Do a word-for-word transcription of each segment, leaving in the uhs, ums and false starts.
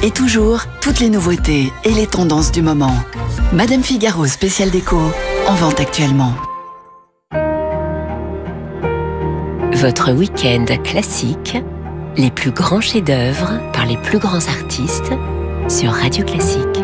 Et toujours, toutes les nouveautés et les tendances du moment. Madame Figaro spécial déco, en vente actuellement. Votre week-end classique, les plus grands chefs-d'œuvre par les plus grands artistes sur Radio Classique.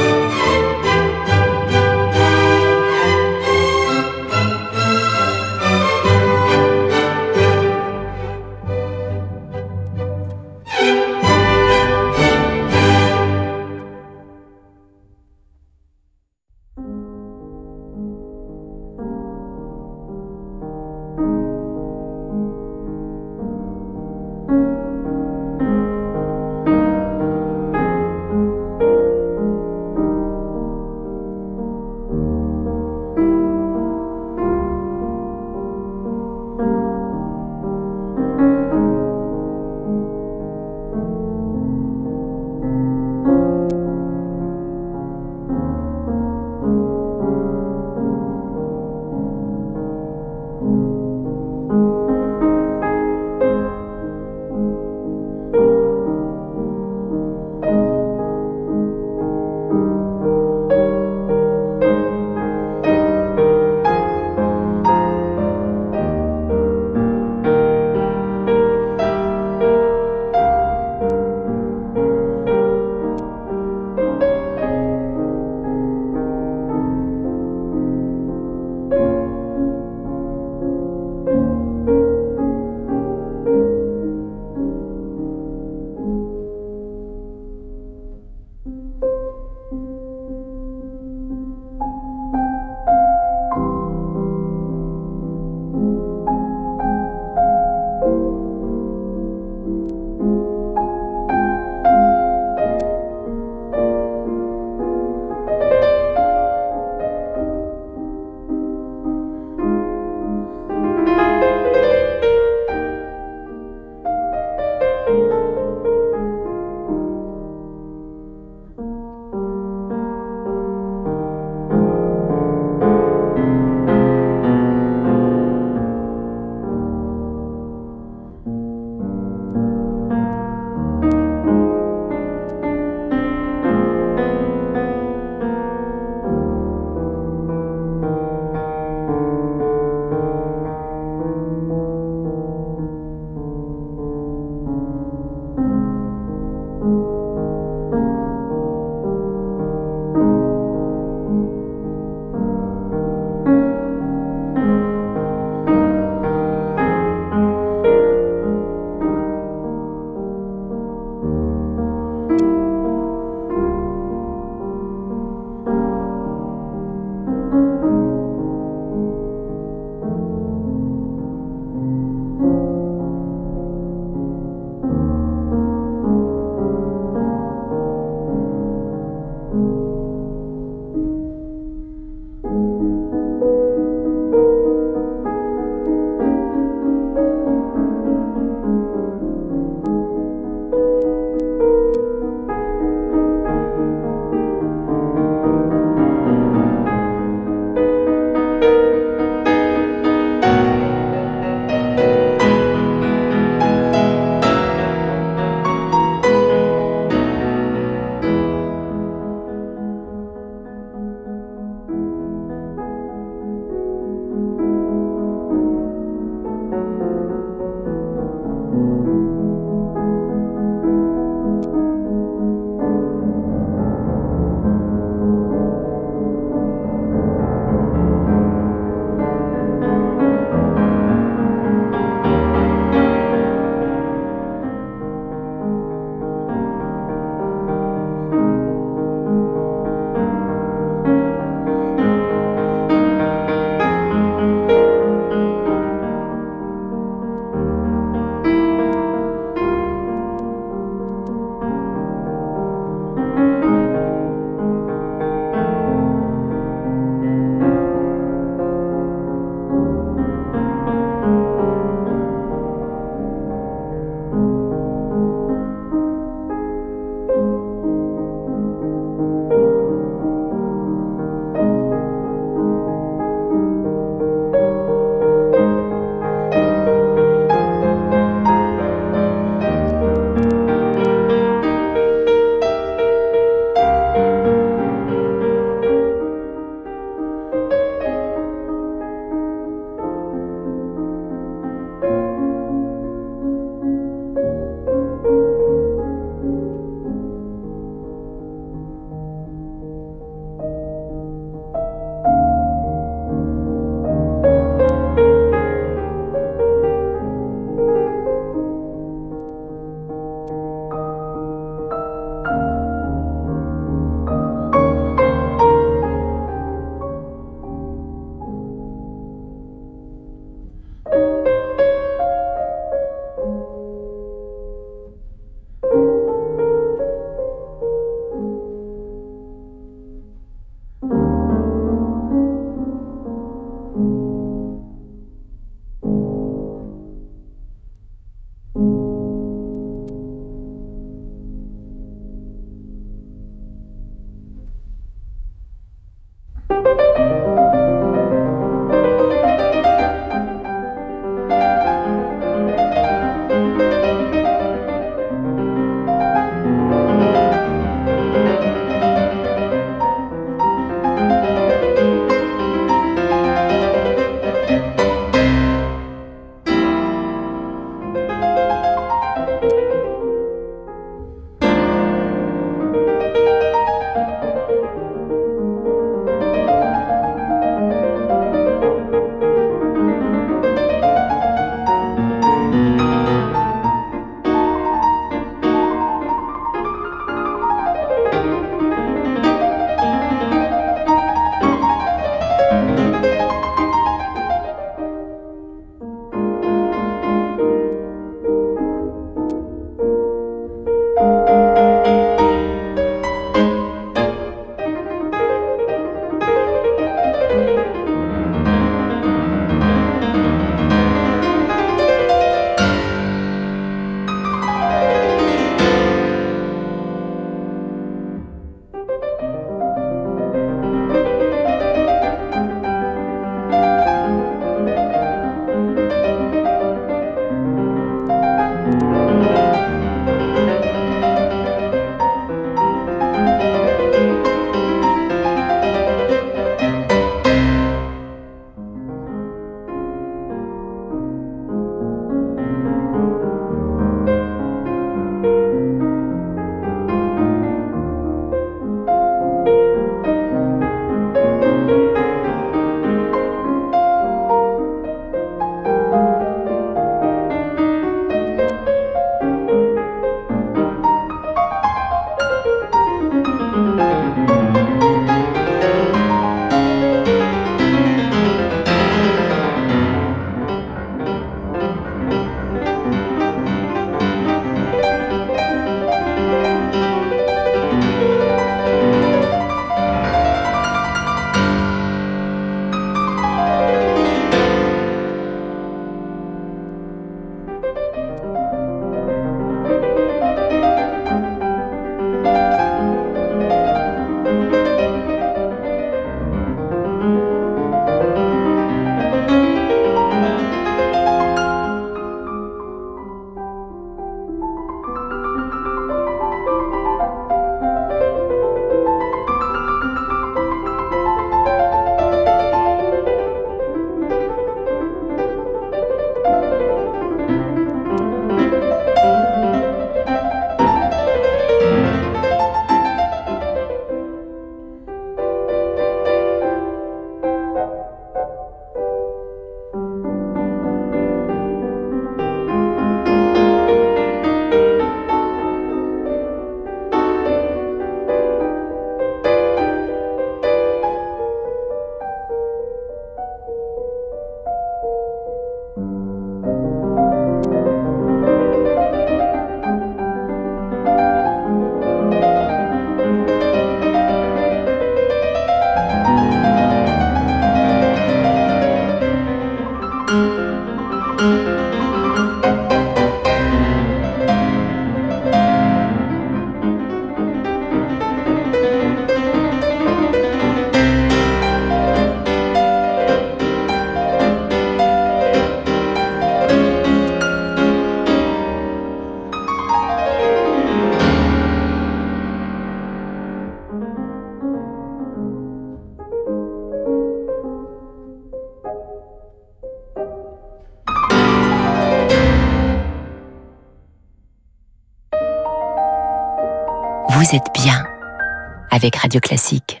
vous êtes bien avec Radio Classique.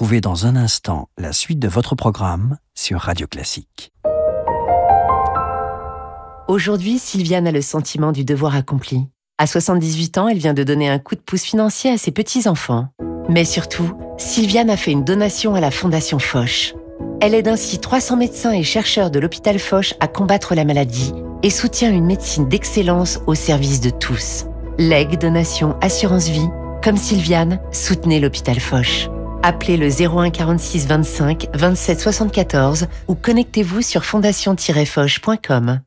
Retrouvez dans un instant la suite de votre programme sur Radio Classique. Aujourd'hui, Sylviane a le sentiment du devoir accompli. À soixante-dix-huit ans, elle vient de donner un coup de pouce financier à ses petits-enfants. Mais surtout, Sylviane a fait une donation à la Fondation Foch. Elle aide ainsi trois cents médecins et chercheurs de l'hôpital Foch à combattre la maladie et soutient une médecine d'excellence au service de tous. Legs, donation, assurance vie, comme Sylviane, soutenez l'hôpital Foch. Appelez le zéro un quarante-six vingt-cinq vingt-sept soixante-quatorze ou connectez-vous sur fondation tiret foch point com.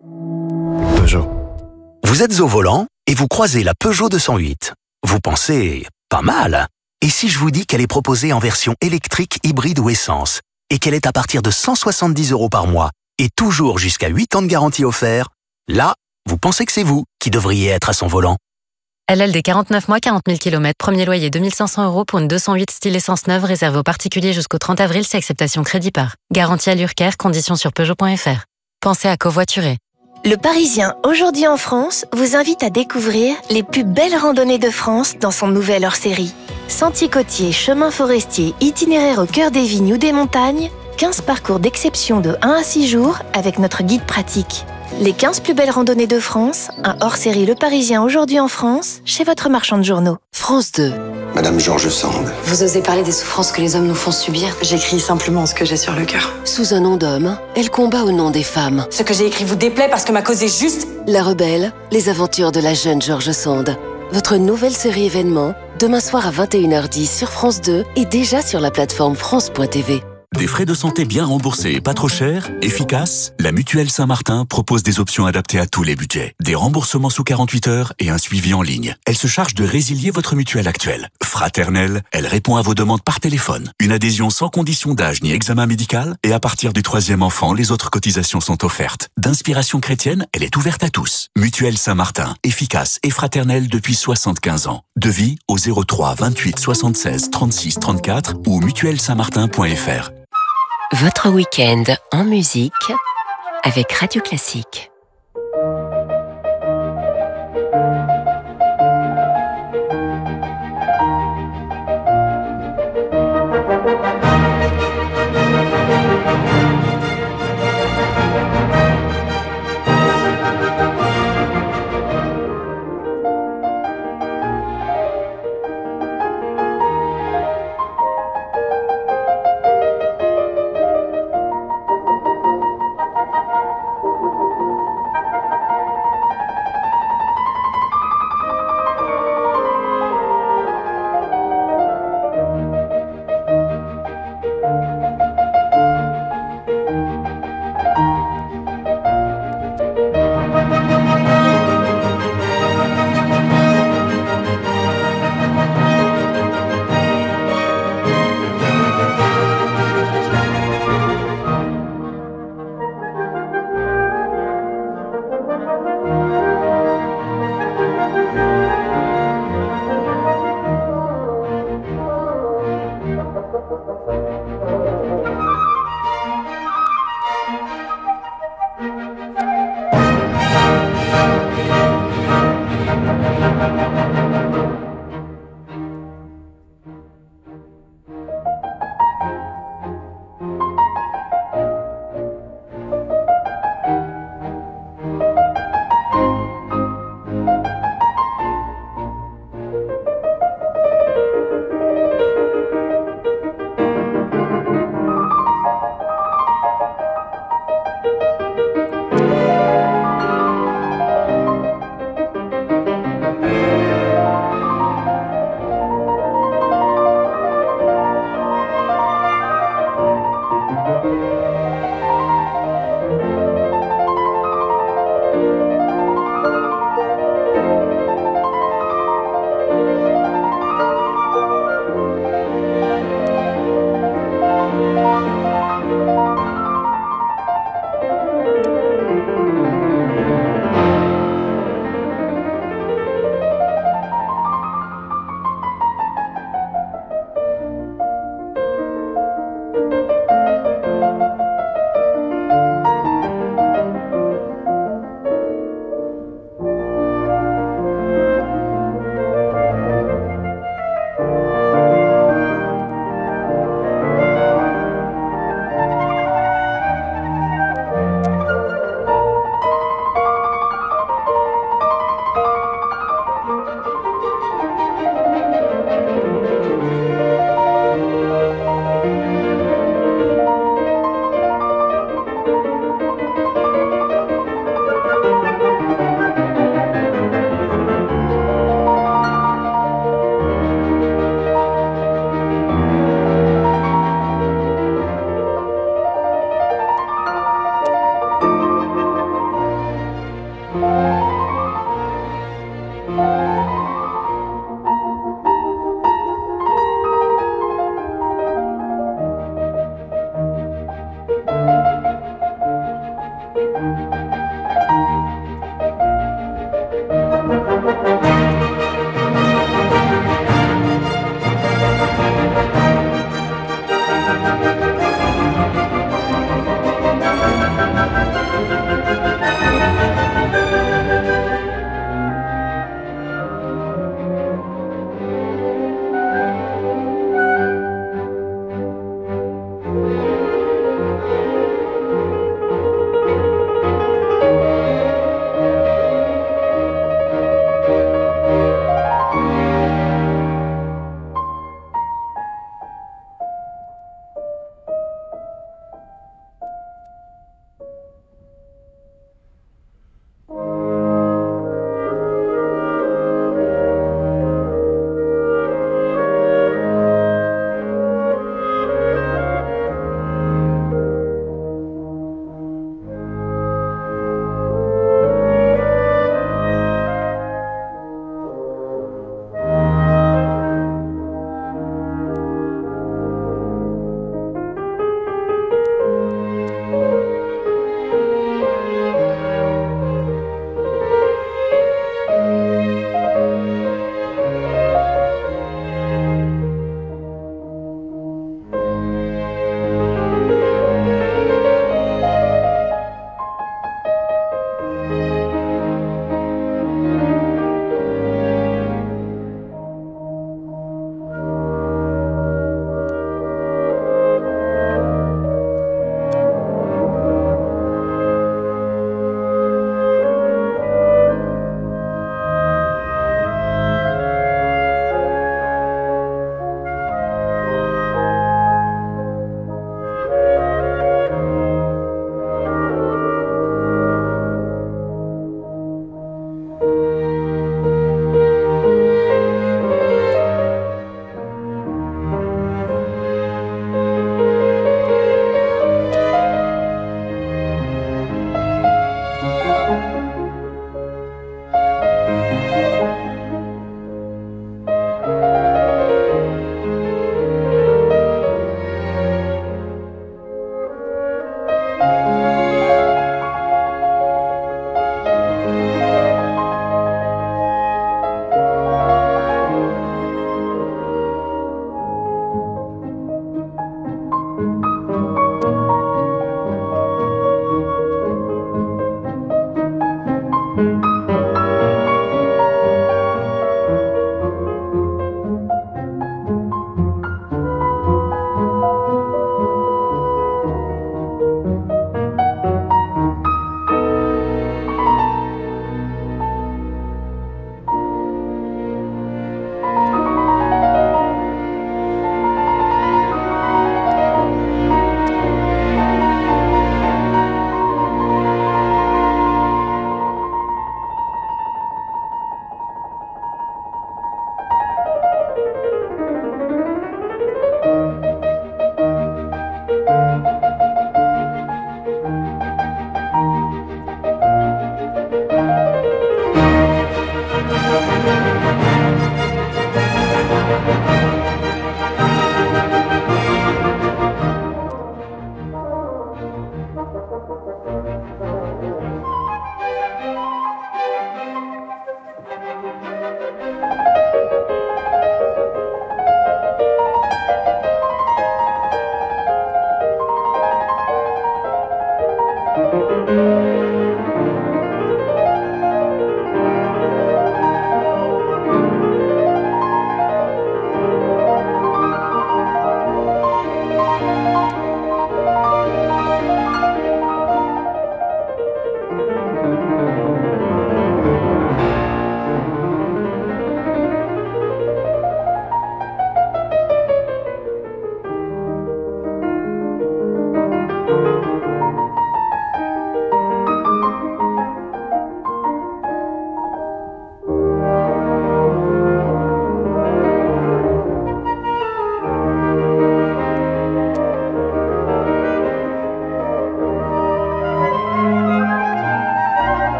Peugeot. Vous êtes au volant et vous croisez la Peugeot deux cent huit. Vous pensez « pas mal ». Et si je vous dis qu'elle est proposée en version électrique, hybride ou essence et qu'elle est à partir de cent soixante-dix euros par mois et toujours jusqu'à huit ans de garantie offert, là, vous pensez que c'est vous qui devriez être à son volant. L L D quarante-neuf mois, quarante mille kilomètres, premier loyer deux mille cinq cents euros pour une deux cent huit style essence neuve réservée aux particuliers jusqu'au trente avril, c'est acceptation crédit par. Garantie à l'Urcaire, conditions sur Peugeot point F R. Pensez à covoiturer. Le Parisien, aujourd'hui en France, vous invite à découvrir les plus belles randonnées de France dans son nouvel hors-série. Sentiers côtiers, chemins forestiers, itinéraires au cœur des vignes ou des montagnes, quinze parcours d'exception de un à six jours avec notre guide pratique. Les quinze plus belles randonnées de France, un hors-série Le Parisien aujourd'hui en France, chez votre marchand de journaux. France deux. Madame Georges Sand. Vous osez parler des souffrances que les hommes nous font subir? J'écris simplement ce que j'ai sur le cœur. Sous un nom d'homme, elle combat au nom des femmes. Ce que j'ai écrit vous déplaît parce que ma cause est juste. La rebelle, les aventures de la jeune Georges Sand. Votre nouvelle série événement, demain soir à vingt et une heures dix sur France deux et déjà sur la plateforme France point T V. Des frais de santé bien remboursés et pas trop chers, efficaces, la Mutuelle Saint-Martin propose des options adaptées à tous les budgets. Des remboursements sous quarante-huit heures et un suivi en ligne. Elle se charge de résilier votre mutuelle actuelle. Fraternelle, elle répond à vos demandes par téléphone. Une adhésion sans condition d'âge ni examen médical et à partir du troisième enfant, les autres cotisations sont offertes. D'inspiration chrétienne, elle est ouverte à tous. Mutuelle Saint-Martin, efficace et fraternelle depuis soixante-quinze ans. Devis au zéro trois vingt-huit soixante-seize trente-six trente-quatre ou mutuelle saint martin point F R. Votre week-end en musique avec Radio Classique.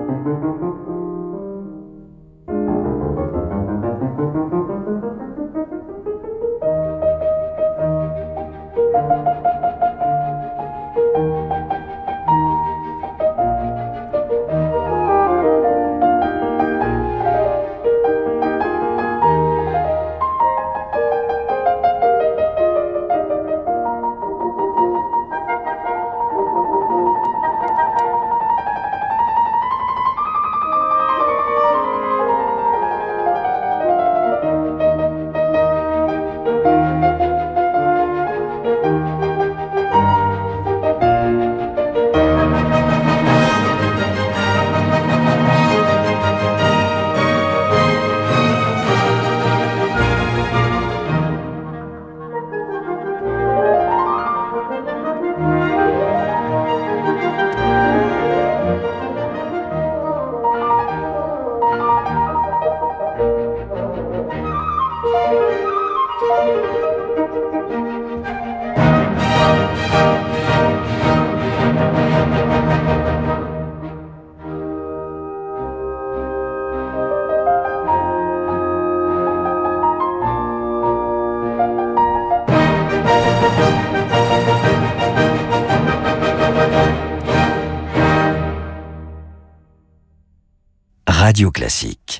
Radio Classique.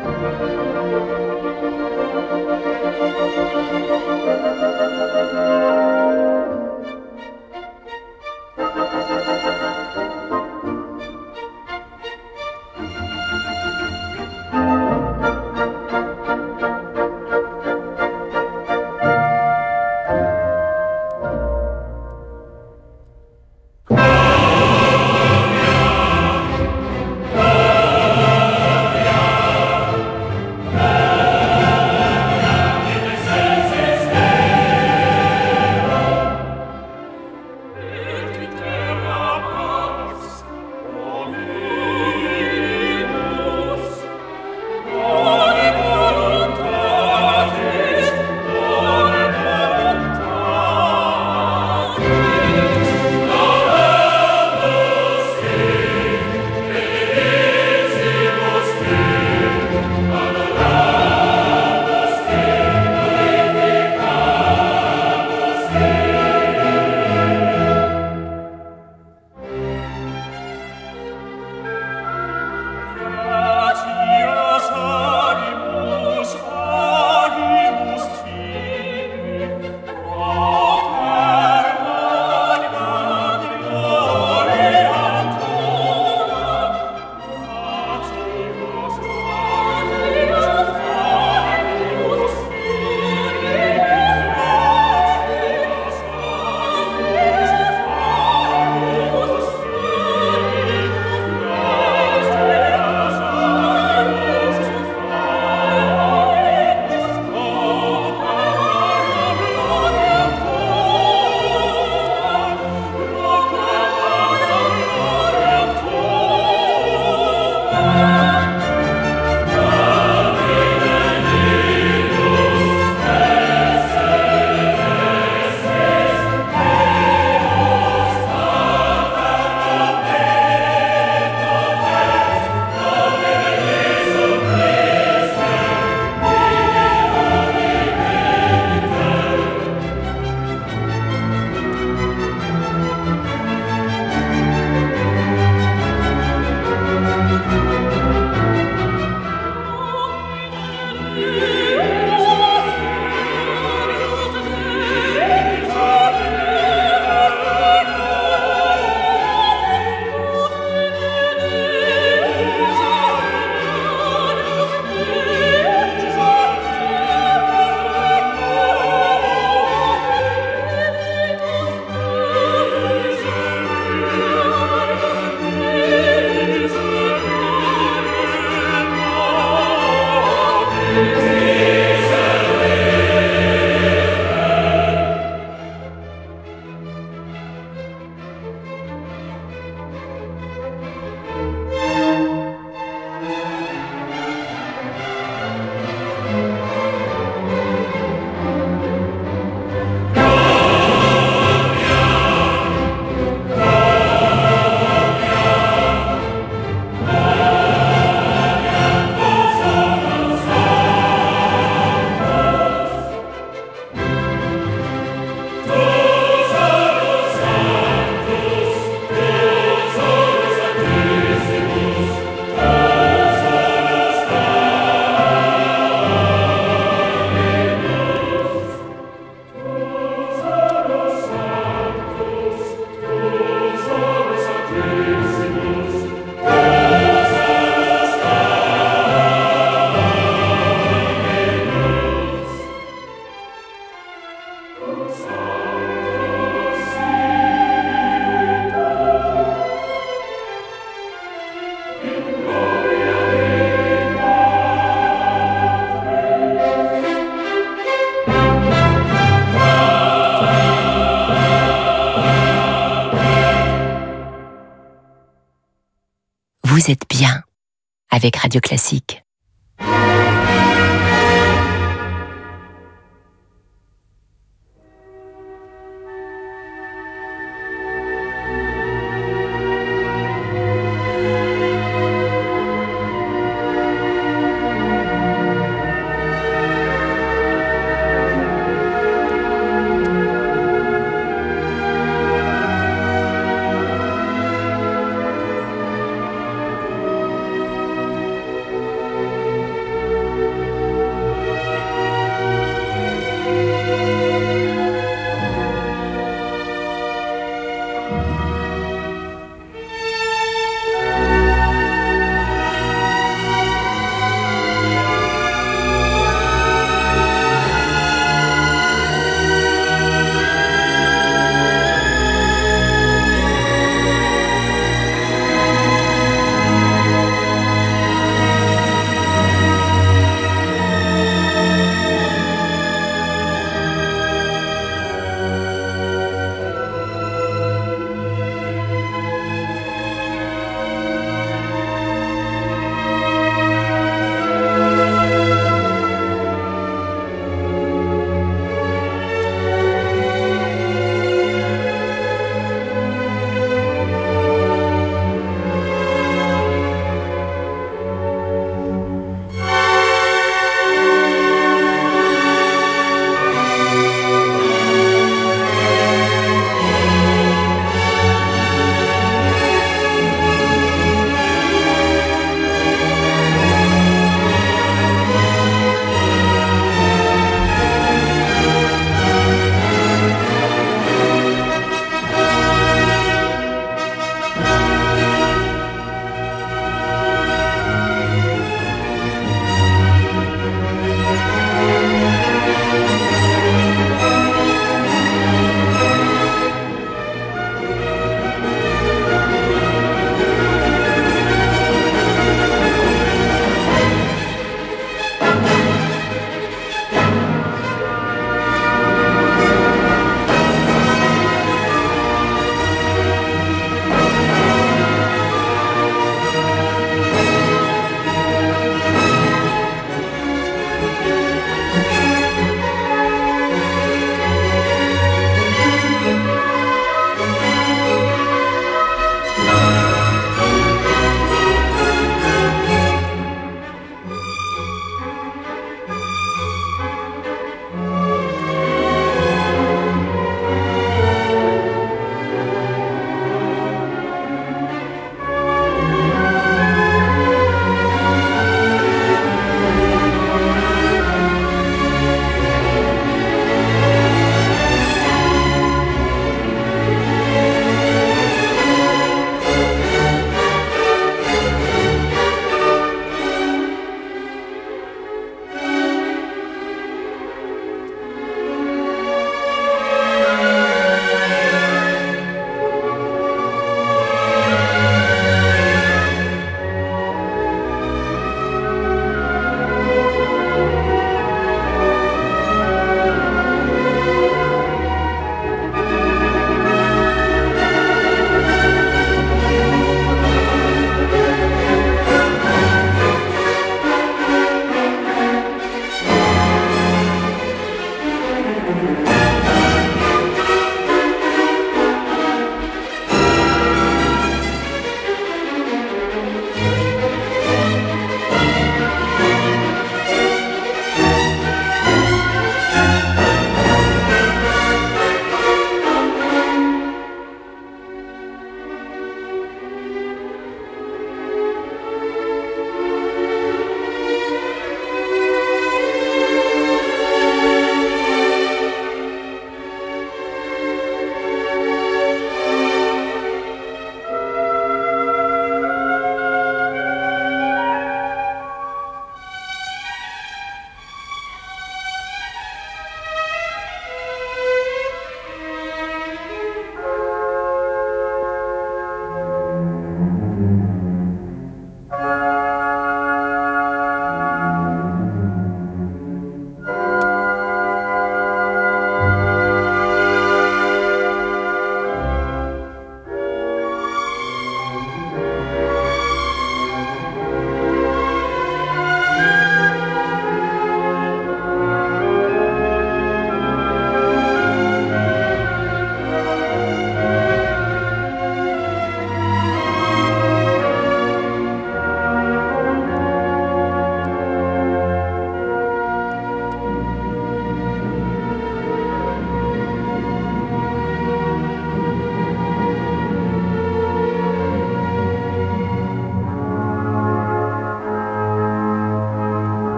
Vous êtes bien avec Radio Classique.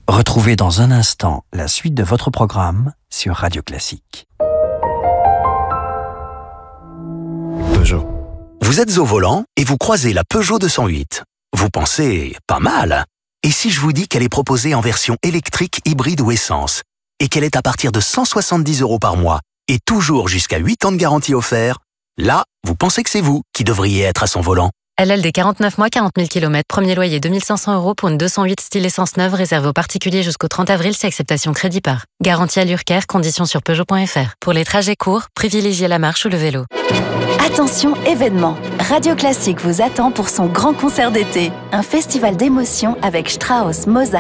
Retrouvez dans un instant la suite de votre programme sur Radio Classique. Peugeot. Vous êtes au volant et vous croisez la Peugeot deux cent huit. Vous pensez « pas mal ». Et si je vous dis qu'elle est proposée en version électrique, hybride ou essence, et qu'elle est à partir de cent soixante-dix euros par mois, et toujours jusqu'à huit ans de garantie offert, là, vous pensez que c'est vous qui devriez être à son volant. L L D quarante-neuf mois, quarante mille kilomètres, premier loyer deux mille cinq cents euros pour une deux cent huit style essence neuve réservée aux particuliers jusqu'au trente avril, c'est acceptation crédit par. Garantie à l'Urcaire, conditions sur Peugeot point F R. Pour les trajets courts, privilégiez la marche ou le vélo. Attention événement, Radio Classique vous attend pour son grand concert d'été. Un festival d'émotions avec Strauss, Mozart,